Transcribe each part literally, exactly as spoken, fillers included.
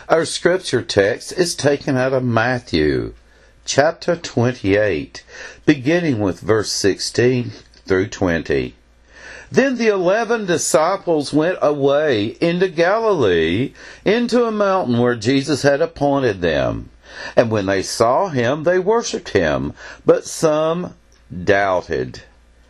Our scripture text is taken out of Matthew, chapter twenty-eight, beginning with verse sixteen through twenty. Then the eleven disciples went away into Galilee, into a mountain where Jesus had appointed them. And when they saw him, they worshipped him, but some doubted.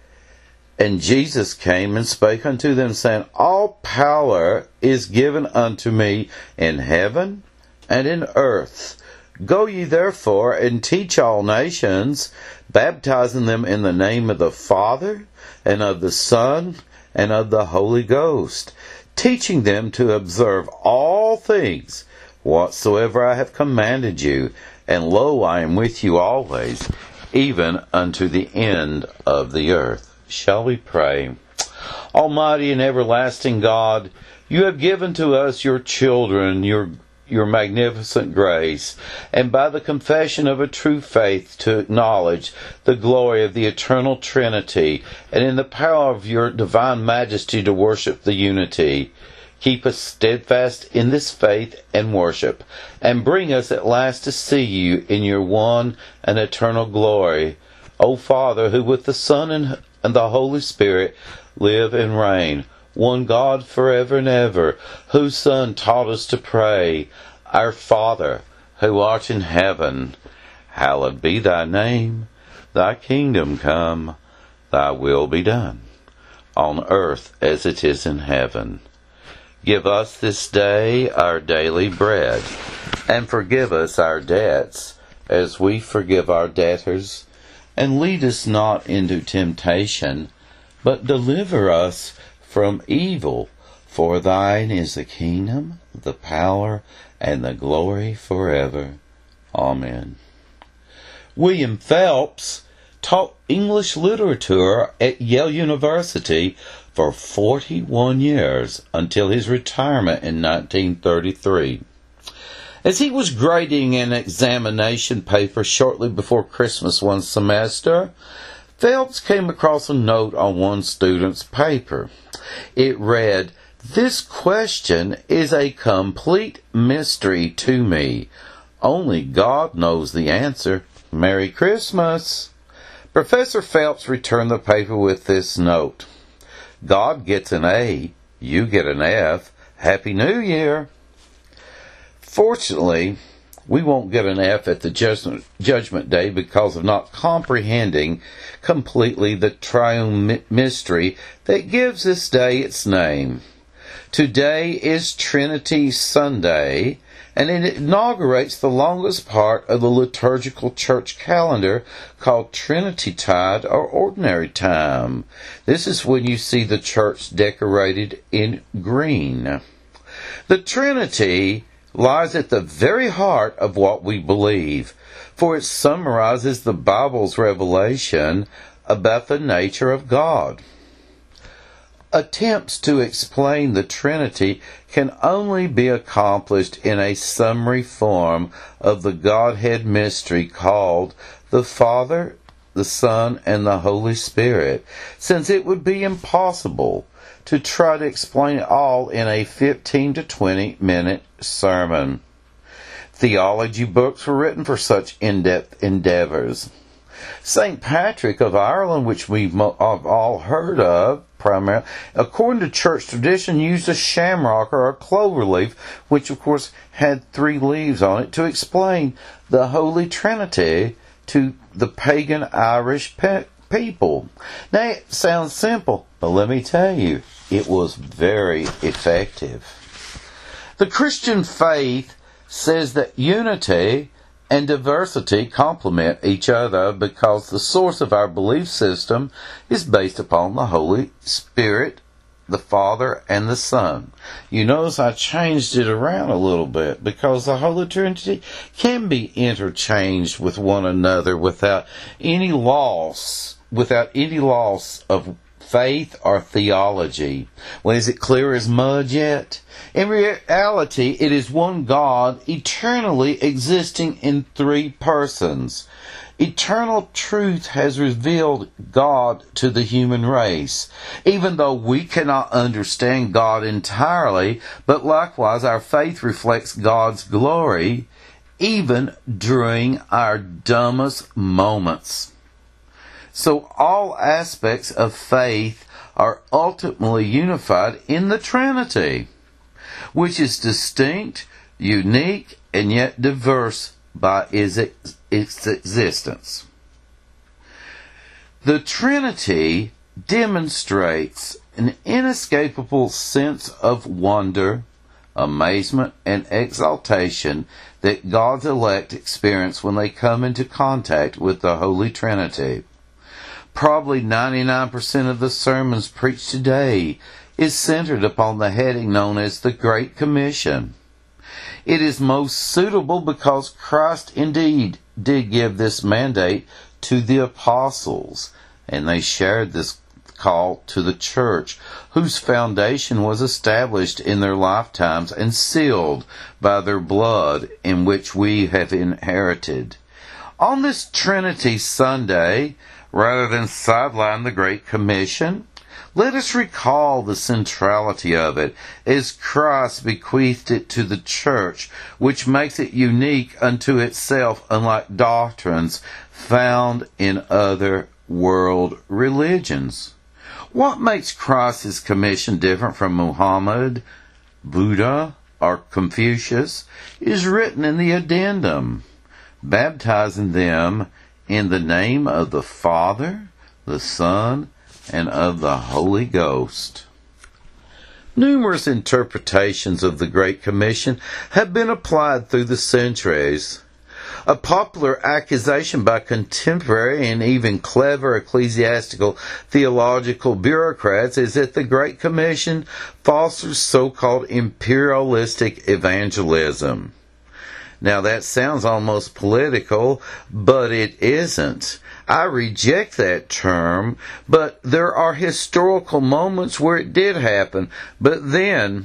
And Jesus came and spake unto them, saying, All power is given unto me in heaven and in earth. Go ye therefore and teach all nations, baptizing them in the name of the Father, and of the Son, and of the Holy Ghost, teaching them to observe all things whatsoever I have commanded you. And lo, I am with you always, even unto the end of the earth. Shall we pray? Almighty and everlasting God, you have given to us, your children, your your magnificent grace, and by the confession of a true faith to acknowledge the glory of the eternal Trinity, and in the power of your divine majesty to worship the unity. Keep us steadfast in this faith and worship, and bring us at last to see you in your one and eternal glory. O Father, who with the Son and, and the Holy Spirit live and reign, one God forever and ever, whose Son taught us to pray, Our Father, who art in heaven, hallowed be thy name. Thy kingdom come, thy will be done, on earth as it is in heaven. Give us this day our daily bread, and forgive us our debts, as we forgive our debtors. And lead us not into temptation, but deliver us from evil. For thine is the kingdom, the power, and the glory forever. Amen. William Phelps taught English literature at Yale University for forty-one years until his retirement in nineteen thirty-three. As he was grading an examination paper shortly before Christmas one semester, Phelps came across a note on one student's paper. It read, This question is a complete mystery to me. Only God knows the answer. Merry Christmas. Professor Phelps returned the paper with this note. God gets an A, you get an F. Happy New Year. Fortunately, we won't get an F at the judgment, judgment day because of not comprehending completely the triune mystery that gives this day its name. Today is Trinity Sunday, and it inaugurates the longest part of the liturgical church calendar called Trinity Tide or Ordinary Time. This is when you see the church decorated in green. The Trinity lies at the very heart of what we believe, for it summarizes the Bible's revelation about the nature of God. Attempts to explain the Trinity can only be accomplished in a summary form of the Godhead mystery called the Father, the Son, and the Holy Spirit, since it would be impossible to try to explain it all in a fifteen to twenty minute sermon. Theology books were written for such in-depth endeavors. Saint Patrick of Ireland, which we've all heard of, primarily, according to church tradition, used a shamrock or a clover leaf, which of course had three leaves on it, to explain the Holy Trinity to the pagan Irish pe- people. Now, it sounds simple, but let me tell you, it was very effective. The Christian faith says that unity and diversity complement each other because the source of our belief system is based upon the Holy Spirit, the Father, and the Son. You notice I changed it around a little bit because the Holy Trinity can be interchanged with one another without any loss, without any loss of faith or theology. Well, is it clear as mud yet? In reality, it is one God eternally existing in three persons. Eternal truth has revealed God to the human race, even though we cannot understand God entirely, but likewise our faith reflects God's glory, even during our dumbest moments. So all aspects of faith are ultimately unified in the Trinity, which is distinct, unique, and yet diverse by its existence. The Trinity demonstrates an inescapable sense of wonder, amazement, and exaltation that God's elect experience when they come into contact with the Holy Trinity. Probably ninety-nine percent of the sermons preached today is centered upon the heading known as the Great Commission. It is most suitable because Christ indeed did give this mandate to the apostles, and they shared this call to the church, whose foundation was established in their lifetimes and sealed by their blood, in which we have inherited. On this Trinity Sunday, rather than sideline the Great Commission, let us recall the centrality of it as Christ bequeathed it to the church, which makes it unique unto itself, unlike doctrines found in other world religions. What makes Christ's commission different from Muhammad, Buddha, or Confucius is written in the addendum, baptizing them in the name of the Father, the Son, and of the Holy Ghost. Numerous interpretations of the Great Commission have been applied through the centuries. A popular accusation by contemporary and even clever ecclesiastical theological bureaucrats is that the Great Commission fosters so-called imperialistic evangelism. Now that sounds almost political, but it isn't. I reject that term, but there are historical moments where it did happen. But then,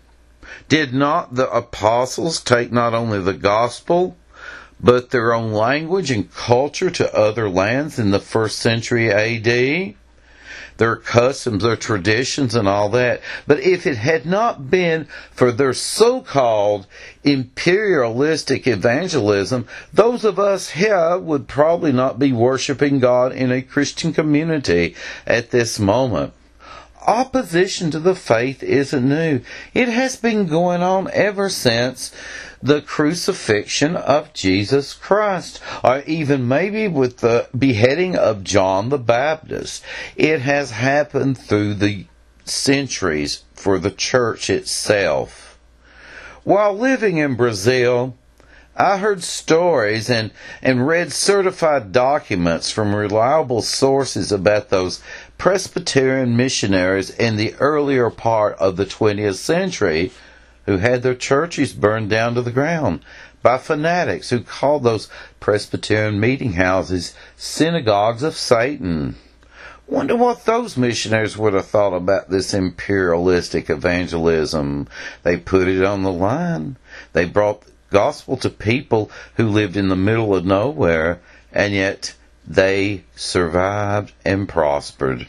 did not the apostles take not only the gospel, but their own language and culture to other lands in the first century A D? Their customs, their traditions, and all that. But if it had not been for their so-called imperialistic evangelism, those of us here would probably not be worshiping God in a Christian community at this moment. Opposition to the faith isn't new. It has been going on ever since the crucifixion of Jesus Christ, or even maybe with the beheading of John the Baptist. It has happened through the centuries for the church itself. While living in Brazil, I heard stories and, and read certified documents from reliable sources about those Presbyterian missionaries in the earlier part of the twentieth century who had their churches burned down to the ground by fanatics who called those Presbyterian meeting houses synagogues of Satan. Wonder what those missionaries would have thought about this imperialistic evangelism. They put it on the line. They brought the gospel to people who lived in the middle of nowhere, and yet they survived and prospered.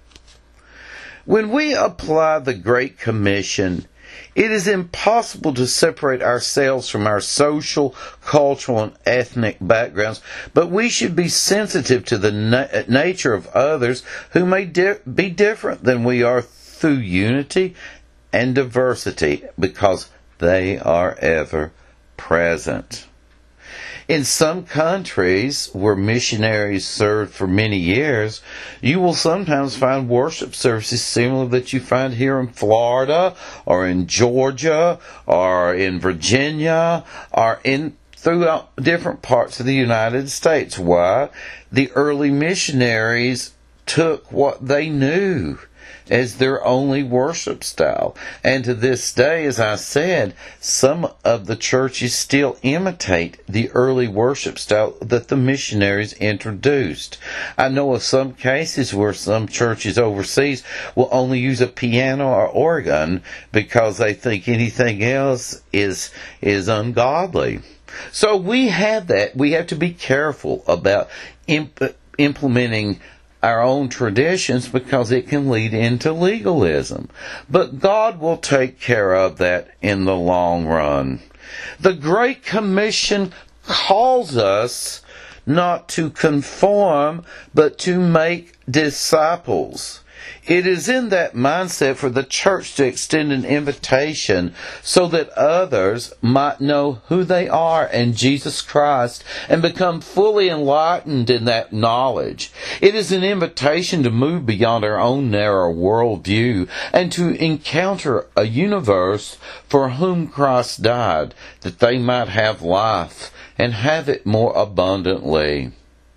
When we apply the Great Commission, it is impossible to separate ourselves from our social, cultural, and ethnic backgrounds, but we should be sensitive to the na- nature of others who may di- be different than we are through unity and diversity, because they are ever present. In some countries where missionaries served for many years, you will sometimes find worship services similar that you find here in Florida or in Georgia or in Virginia or in throughout different parts of the United States. Why? The early missionaries took what they knew. as their only worship style. And to this day, as I said, some of the churches still imitate the early worship style that the missionaries introduced. I know of some cases where some churches overseas will only use a piano or organ because they think anything else is is ungodly. So we have that. We have to be careful about imp- implementing our own traditions because it can lead into legalism. But God will take care of that in the long run. The Great Commission calls us not to conform, but to make disciples. It is in that mindset for the church to extend an invitation so that others might know who they are in Jesus Christ and become fully enlightened in that knowledge. It is an invitation to move beyond our own narrow worldview and to encounter a universe for whom Christ died, that they might have life and have it more abundantly.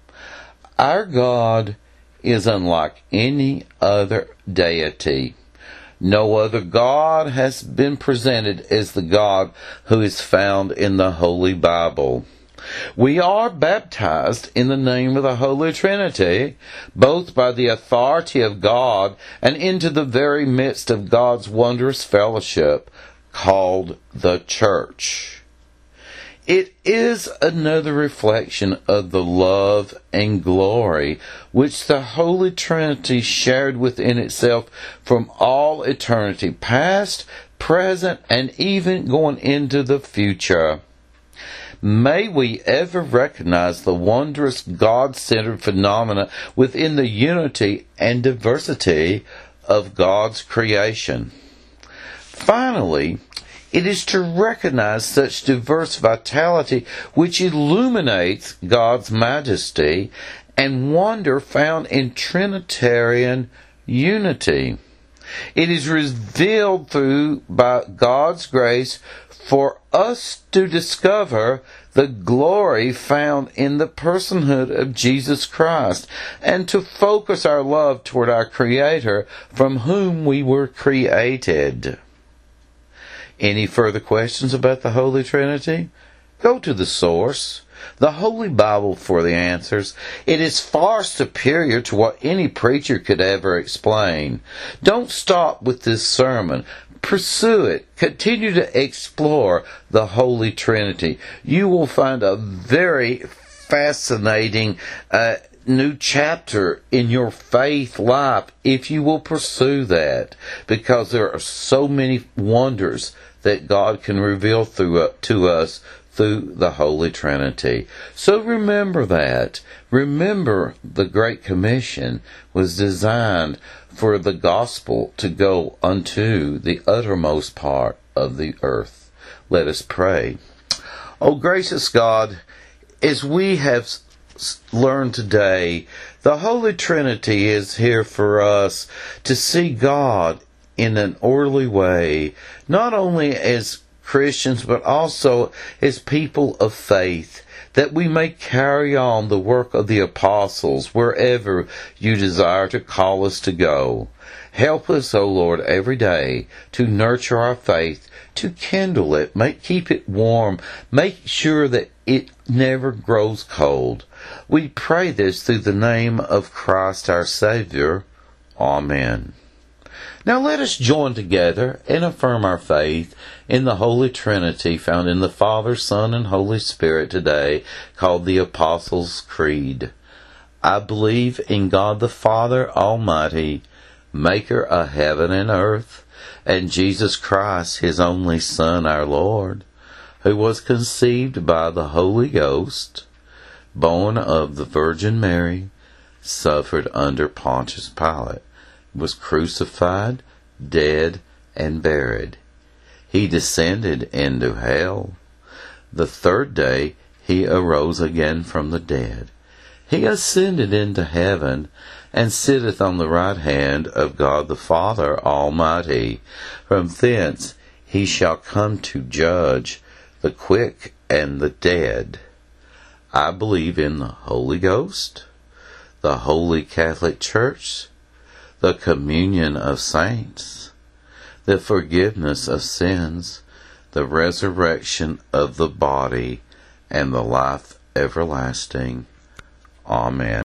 Our God is unlike any other deity. No other God has been presented as the God who is found in the Holy Bible. We are baptized in the name of the Holy Trinity, both by the authority of God and into the very midst of God's wondrous fellowship called the Church. It is another reflection of the love and glory which the Holy Trinity shared within itself from all eternity, past, present, and even going into the future. May we ever recognize the wondrous God-centered phenomena within the unity and diversity of God's creation. Finally, it is to recognize such diverse vitality which illuminates God's majesty and wonder found in Trinitarian unity. It is revealed through by God's grace for us to discover the glory found in the personhood of Jesus Christ and to focus our love toward our Creator from whom we were created. Any further questions about the Holy Trinity? Go to the source, the Holy Bible, for the answers. It is far superior to what any preacher could ever explain. Don't stop with this sermon. Pursue it. Continue to explore the Holy Trinity. You will find a very fascinating uh, new chapter in your faith life if you will pursue that, because there are so many wonders that God can reveal through uh, to us through the Holy Trinity. So remember that. Remember the Great Commission was designed for the gospel to go unto the uttermost part of the earth. Let us pray. O gracious God, as we have learned today, the Holy Trinity is here for us to see God in an orderly way, not only as Christians, but also as people of faith, that we may carry on the work of the apostles wherever you desire to call us to go. Help us, O Lord, every day to nurture our faith, to kindle it, make, keep it warm, make sure that it never grows cold. We pray this through the name of Christ our Savior. Amen. Now let us join together and affirm our faith in the Holy Trinity found in the Father, Son, and Holy Spirit today, called the Apostles' Creed. I believe in God the Father Almighty, maker of heaven and earth, and Jesus Christ, his only Son, our Lord, who was conceived by the Holy Ghost, born of the Virgin Mary, suffered under Pontius Pilate, was crucified, dead, and buried. He descended into hell. The third day he arose again from the dead. He ascended into heaven, and sitteth on the right hand of God the Father Almighty. From thence he shall come to judge the quick and the dead. I believe in the Holy Ghost, the Holy Catholic Church, the communion of saints, the forgiveness of sins, the resurrection of the body, and the life everlasting. Amen.